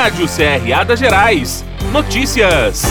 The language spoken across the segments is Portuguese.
Rádio CRA das Gerais. Notícias.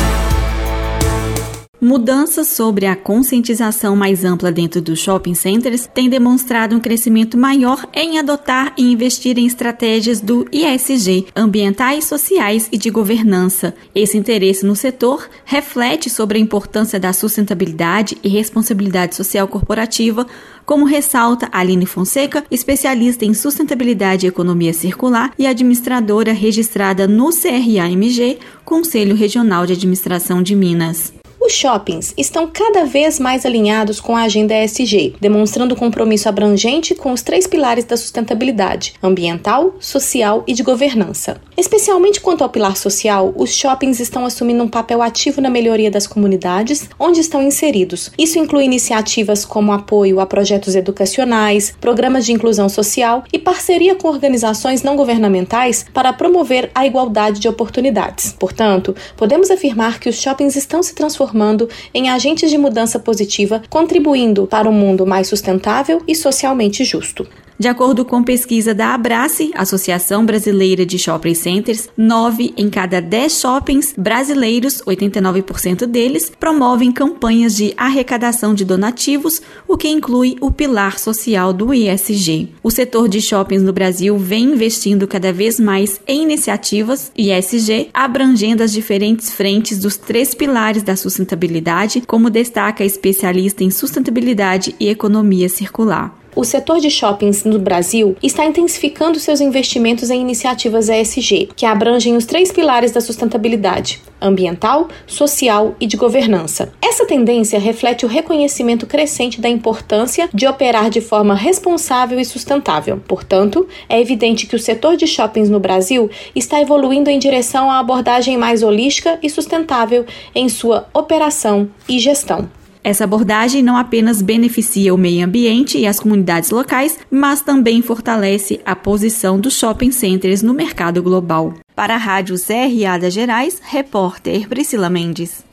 Mudanças sobre a conscientização mais ampla dentro dos shopping centers têm demonstrado um crescimento maior em adotar e investir em estratégias do ESG, ambientais, sociais e de governança. Esse interesse no setor reflete sobre a importância da sustentabilidade e responsabilidade social corporativa, como ressalta Aline Fonseca, especialista em sustentabilidade e economia circular e administradora registrada no CRAMG, Conselho Regional de Administração de Minas. Os shoppings estão cada vez mais alinhados com a agenda ESG, demonstrando compromisso abrangente com os 3 pilares da sustentabilidade: ambiental, social e de governança. Especialmente quanto ao pilar social, os shoppings estão assumindo um papel ativo na melhoria das comunidades onde estão inseridos. Isso inclui iniciativas como apoio a projetos educacionais, programas de inclusão social e parceria com organizações não governamentais para promover a igualdade de oportunidades. Portanto, podemos afirmar que os shoppings estão se transformando em agentes de mudança positiva, contribuindo para um mundo mais sustentável e socialmente justo. De acordo com pesquisa da Abrace, Associação Brasileira de Shopping Centers, 9 em cada 10 shoppings brasileiros, 89% deles, promovem campanhas de arrecadação de donativos, o que inclui o pilar social do ESG. O setor de shoppings no Brasil vem investindo cada vez mais em iniciativas ESG, abrangendo as diferentes frentes dos 3 pilares da sustentabilidade, como destaca a especialista em sustentabilidade e economia circular. O setor de shoppings no Brasil está intensificando seus investimentos em iniciativas ESG, que abrangem os 3 pilares da sustentabilidade: ambiental, social e de governança. Essa tendência reflete o reconhecimento crescente da importância de operar de forma responsável e sustentável. Portanto, é evidente que o setor de shoppings no Brasil está evoluindo em direção à abordagem mais holística e sustentável em sua operação e gestão. Essa abordagem não apenas beneficia o meio ambiente e as comunidades locais, mas também fortalece a posição dos shopping centers no mercado global. Para a Rádio CRA das Gerais, repórter Priscila Mendes.